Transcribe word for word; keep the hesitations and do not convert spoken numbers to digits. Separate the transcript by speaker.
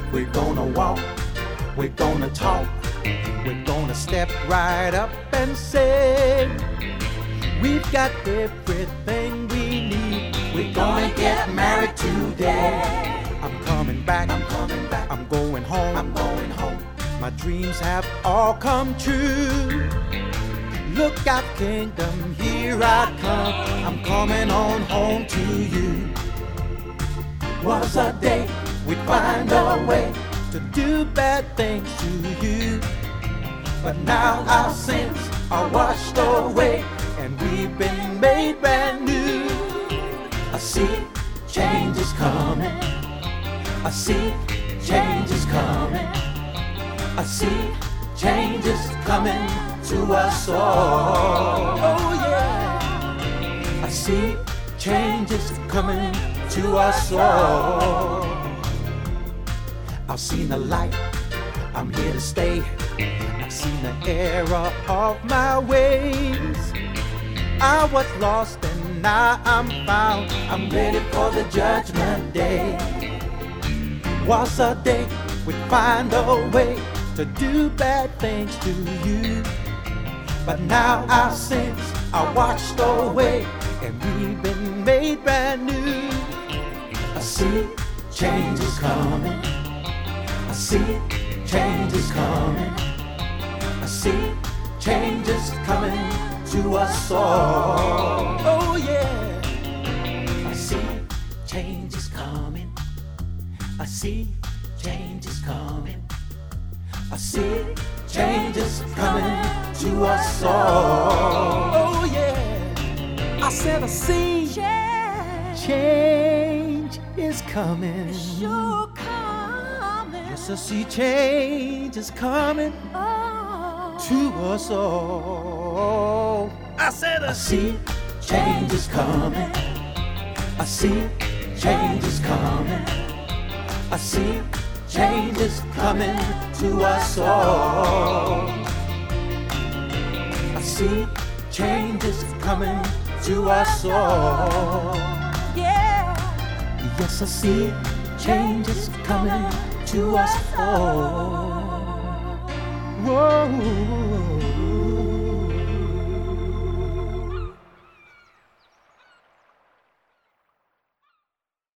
Speaker 1: We're gonna walk, we're gonna talk, we're gonna step right up and say, we've got everything we need. We're gonna get married today. I'm coming back, I'm coming back, I'm going home, I'm going home. My dreams have all come true. Look out, kingdom, here I come. I'm coming on home to you. Was a day we'd find a way to do bad things to you, but now our sins are washed away and we've been made brand new. I see change is coming. I see change is coming. I see change is coming to us all. Oh yeah. I see change is coming to us all. I've seen the light, I'm here to stay. I've seen the error of my ways. I was lost and now I'm found. I'm ready for the judgment day. Was a day we'd find a way to do bad things to you, but now our sins are washed away and we've been made brand new. I see change is coming. I see change is coming. I see change is coming to us all. Oh yeah. I see change is coming. I see change is coming. I see change is coming to us all. Oh yeah. I said I see change, change is coming.
Speaker 2: It's sure coming.
Speaker 1: Yes, I see change is coming
Speaker 2: Oh.
Speaker 1: to us all. I said I see change is coming. I see change is coming. I see change is coming to us all. I see change is coming to us all.
Speaker 2: Yeah.
Speaker 1: Yes, I see change is coming to us all. Whoa.